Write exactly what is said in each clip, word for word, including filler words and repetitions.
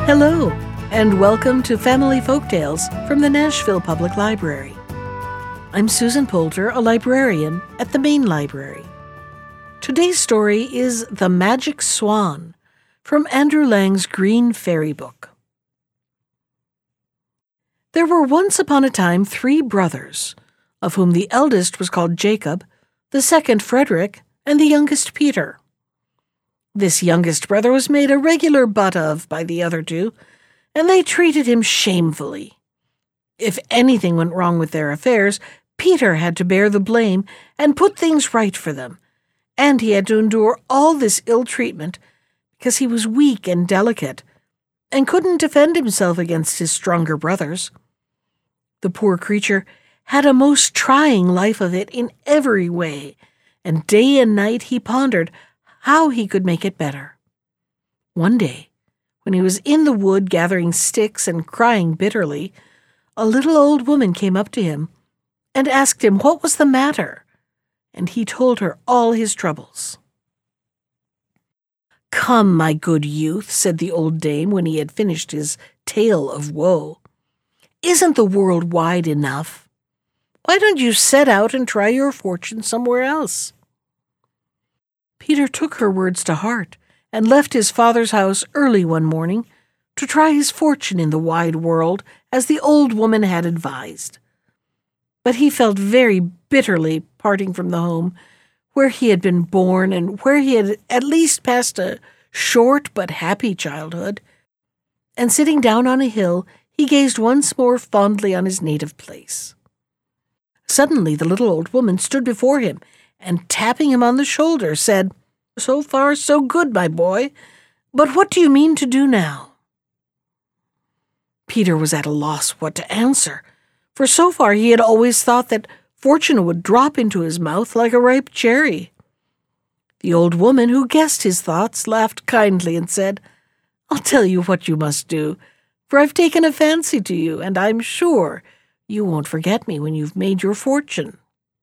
Hello, and welcome to Family Folktales from the Nashville Public Library. I'm Susan Poulter, a librarian at the Main Library. Today's story is The Magic Swan from Andrew Lang's Green Fairy Book. There were once upon a time three brothers, of whom the eldest was called Jacob, the second Frederick, and the youngest Peter. This youngest brother was made a regular butt of by the other two, and they treated him shamefully. If anything went wrong with their affairs, Peter had to bear the blame and put things right for them, and he had to endure all this ill treatment because he was weak and delicate and couldn't defend himself against his stronger brothers. The poor creature had a most trying life of it in every way, and day and night he pondered how he could make it better. One day, when he was in the wood gathering sticks and crying bitterly, a little old woman came up to him and asked him what was the matter, and he told her all his troubles. "Come, my good youth," said the old dame when he had finished his tale of woe. "Isn't the world wide enough? Why don't you set out and try your fortune somewhere else?" Peter took her words to heart and left his father's house early one morning to try his fortune in the wide world as the old woman had advised. But he felt very bitterly parting from the home where he had been born and where he had at least passed a short but happy childhood, and sitting down on a hill, he gazed once more fondly on his native place. Suddenly the little old woman stood before him and, tapping him on the shoulder, said, "So far, so good, my boy, but what do you mean to do now?" Peter was at a loss what to answer, for so far he had always thought that fortune would drop into his mouth like a ripe cherry. The old woman, who guessed his thoughts, laughed kindly and said, "I'll tell you what you must do, for I've taken a fancy to you, and I'm sure you won't forget me when you've made your fortune."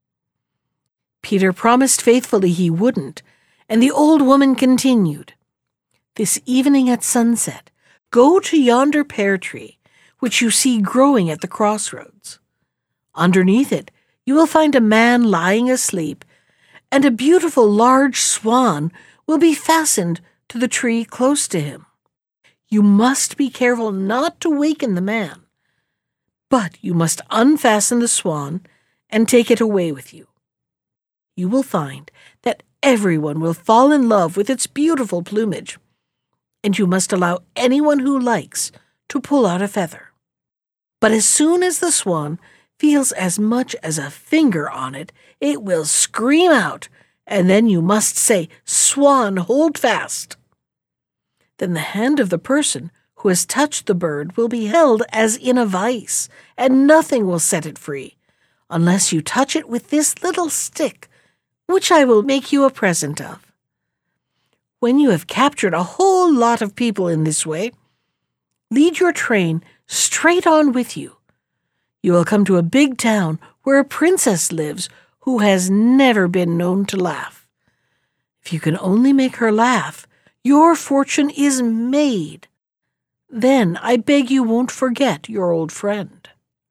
Peter promised faithfully he wouldn't, and the old woman continued, "This evening at sunset, go to yonder pear tree, which you see growing at the crossroads. Underneath it, you will find a man lying asleep, and a beautiful large swan will be fastened to the tree close to him. You must be careful not to waken the man, but you must unfasten the swan and take it away with you. You will find that everyone will fall in love with its beautiful plumage, and you must allow anyone who likes to pull out a feather. But as soon as the swan feels as much as a finger on it, it will scream out, and then you must say, 'Swan, hold fast.' Then the hand of the person who has touched the bird will be held as in a vice, and nothing will set it free, unless you touch it with this little stick, which I will make you a present of. When you have captured a whole lot of people in this way, lead your train straight on with you. You will come to a big town where a princess lives who has never been known to laugh. If you can only make her laugh, your fortune is made. Then I beg you won't forget your old friend."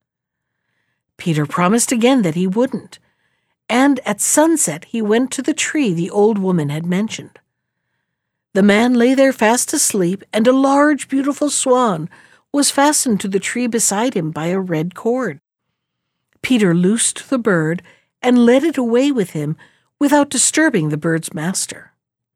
Peter promised again that he wouldn't, and at sunset he went to the tree the old woman had mentioned. The man lay there fast asleep, and a large, beautiful swan was fastened to the tree beside him by a red cord. Peter loosed the bird and led it away with him without disturbing the bird's master.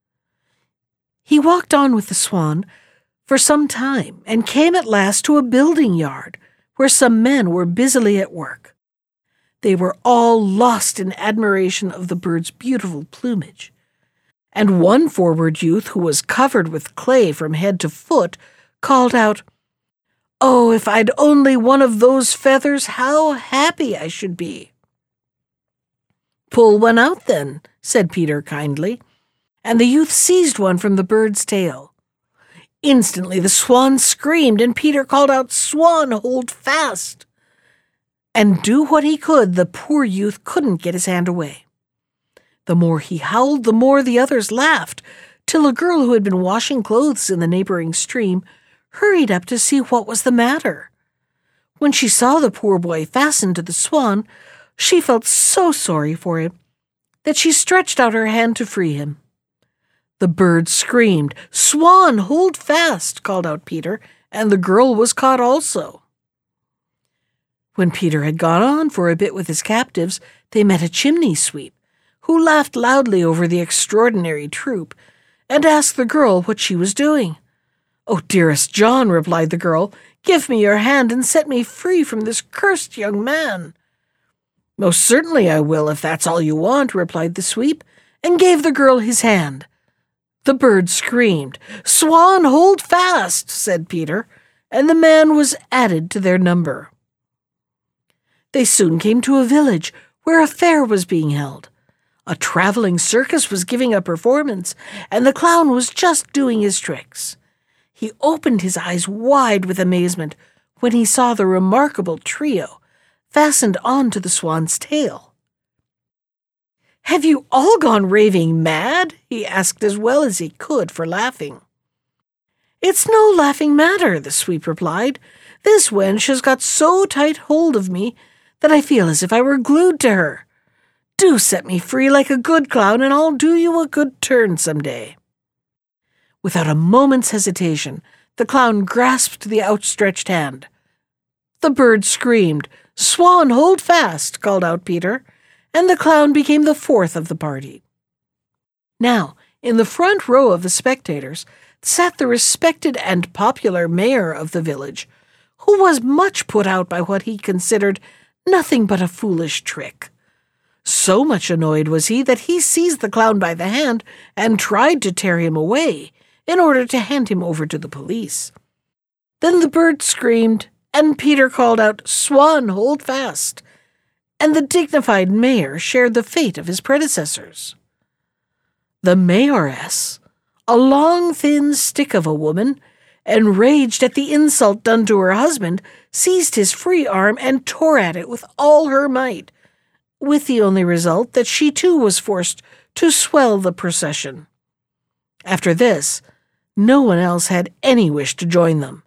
He walked on with the swan for some time and came at last to a building yard where some men were busily at work. They were all lost in admiration of the bird's beautiful plumage, and one forward youth, who was covered with clay from head to foot, called out, "Oh, if I'd only one of those feathers, how happy I should be!" "Pull one out, then," said Peter kindly, and the youth seized one from the bird's tail. Instantly the swan screamed, and Peter called out, "Swan, hold fast!" And do what he could, the poor youth couldn't get his hand away. The more he howled, the more the others laughed, till a girl who had been washing clothes in the neighboring stream hurried up to see what was the matter. When she saw the poor boy fastened to the swan, she felt so sorry for him that she stretched out her hand to free him. The bird screamed. "Swan, hold fast!" called out Peter, and the girl was caught also. When Peter had gone on for a bit with his captives, they met a chimney sweep, who laughed loudly over the extraordinary troop, and asked the girl what she was doing. "Oh, dearest John," replied the girl, "give me your hand and set me free from this cursed young man." "Most certainly I will, if that's all you want," replied the sweep, and gave the girl his hand. The bird screamed. "Swan, hold fast!" said Peter, and the man was added to their number. They soon came to a village where a fair was being held. A traveling circus was giving a performance, and the clown was just doing his tricks. He opened his eyes wide with amazement when he saw the remarkable trio fastened on to the swan's tail. "Have you all gone raving mad?" he asked as well as he could for laughing. "It's no laughing matter," the sweep replied. "This wench has got so tight hold of me that I feel as if I were glued to her. Do set me free like a good clown, and I'll do you a good turn some day." Without a moment's hesitation, the clown grasped the outstretched hand. The bird screamed. "Swan, hold fast!" called out Peter, and the clown became the fourth of the party. Now, in the front row of the spectators sat the respected and popular mayor of the village, who was much put out by what he considered nothing but a foolish trick. So much annoyed was he that he seized the clown by the hand and tried to tear him away in order to hand him over to the police. Then the bird screamed, and Peter called out, "Swan, hold fast!" and the dignified mayor shared the fate of his predecessors. The mayoress, a long, thin stick of a woman, enraged at the insult done to her husband, seized his free arm and tore at it with all her might, with the only result that she too was forced to swell the procession. After this, no one else had any wish to join them.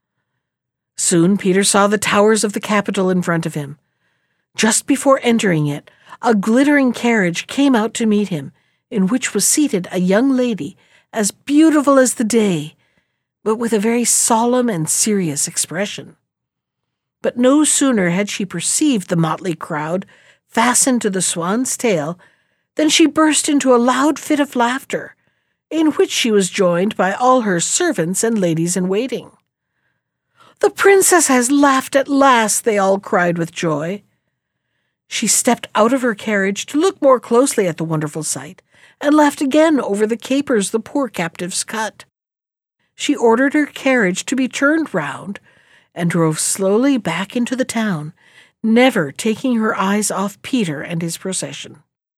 Soon Peter saw the towers of the Capitol in front of him. Just before entering it, a glittering carriage came out to meet him, in which was seated a young lady as beautiful as the day, but with a very solemn and serious expression. But no sooner had she perceived the motley crowd fastened to the swan's tail than she burst into a loud fit of laughter, in which she was joined by all her servants and ladies-in-waiting. "The princess has laughed at last," they all cried with joy. She stepped out of her carriage to look more closely at the wonderful sight, and laughed again over the capers the poor captives cut. She ordered her carriage to be turned round, and drove slowly back into the town, never taking her eyes off Peter and his procession.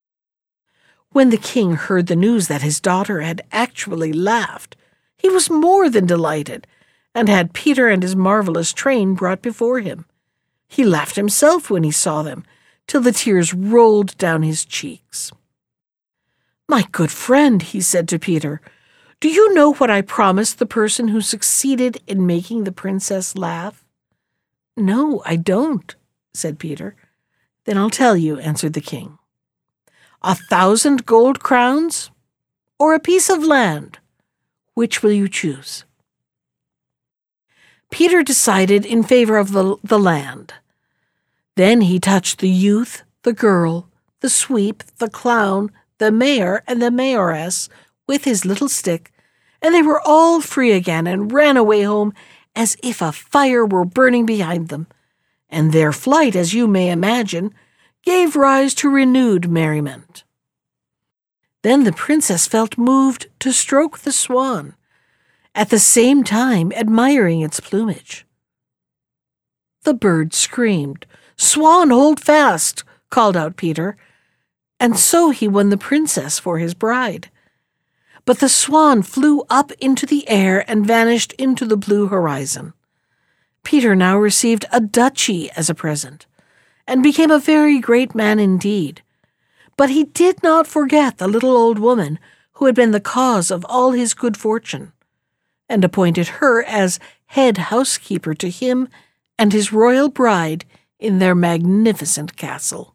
When the king heard the news that his daughter had actually laughed, he was more than delighted, and had Peter and his marvelous train brought before him. He laughed himself when he saw them, till the tears rolled down his cheeks. "My good friend," he said to Peter, "do you know what I promised the person who succeeded in making the princess laugh?" "No, I don't," said Peter. "Then I'll tell you," answered the king. "A thousand gold crowns, or a piece of land? Which will you choose?" Peter decided in favor of the, the land. Then he touched the youth, the girl, the sweep, the clown, the mayor, and the mayoress with his little stick, and they were all free again and ran away home as if a fire were burning behind them, and their flight, as you may imagine, gave rise to renewed merriment. Then the princess felt moved to stroke the swan, at the same time admiring its plumage. The bird screamed. "Swan, hold fast!" called out Peter, and so he won the princess for his bride. But the swan flew up into the air and vanished into the blue horizon. Peter now received a duchy as a present, and became a very great man indeed. But he did not forget the little old woman who had been the cause of all his good fortune, and appointed her as head housekeeper to him and his royal bride in their magnificent castle.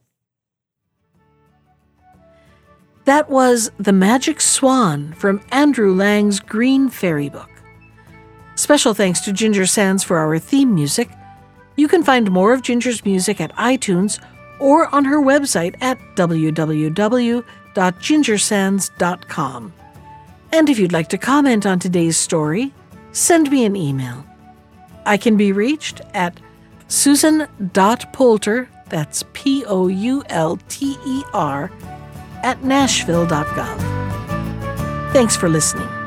That was The Magic Swan from Andrew Lang's Green Fairy Book. Special thanks to Ginger Sands for our theme music. You can find more of Ginger's music at iTunes or on her website at w w w dot ginger sands dot com. And if you'd like to comment on today's story, send me an email. I can be reached at susan dot poulter, that's P O U L T E R, at nashville dot gov. Thanks for listening.